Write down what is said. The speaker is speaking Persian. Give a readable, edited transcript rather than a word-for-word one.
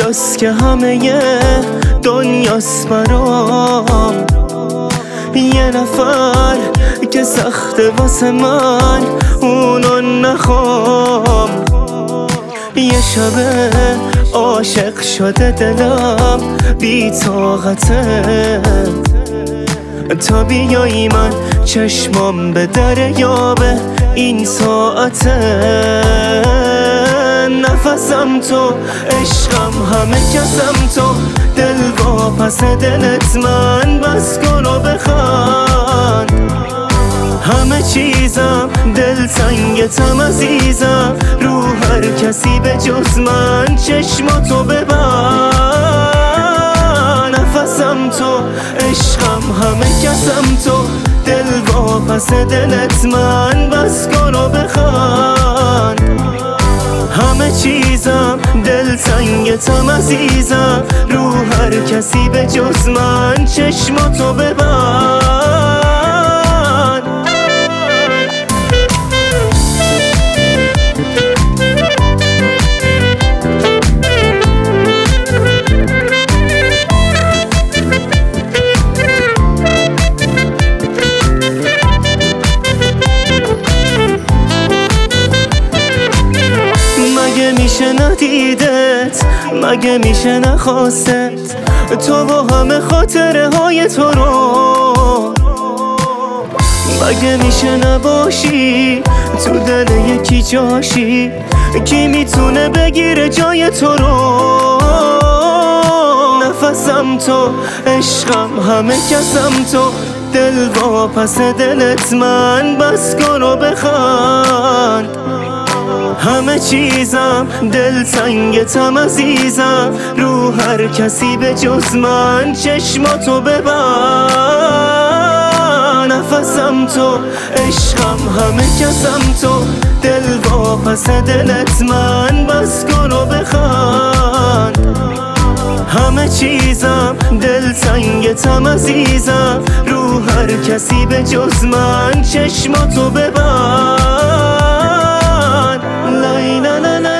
دنیاست که همه دنیاست برام، یه نفر که سخته واسه من اونو نخوام. یه شبه عاشق شده دلم بی طاقته، تا بیایی من چشمام به دریابه این ساعته. نفسم تو، عشقم، همه کسم تو، دل واپس دلت من، بس کن و بخند. همه چیزم دل تنگتم عزیزم، رو هر کسی به جز من چشماتو ببند. نفسم تو، عشقم، همه کسم تو، دل واپس دلت من، بس کن و بخند. همه چیزم دل تنگتم عزیزم، رو هر کسی به جز من چشماتو ببند. مگه میشه ندیدت، مگه میشه نخواستت، تو و همه خاطره های تو رو. مگه میشه نباشی تو دل یکی جاشی، کی میتونه بگیره جای تو رو. نفسم تو، عشقم، همه کسم تو، دل واپس دلت من، بس کن و بخند. همه چیزم دل تنگتم عزیزم، رو هر کسی به جز من چشماتو ببند. نفسم تو، عشقم، همه کسم تو، دل واپس دلت من، بس کن و بخند. همه چیزم دل تنگتم عزیزم، رو هر کسی به جز من چشماتو ببند. لا لا لا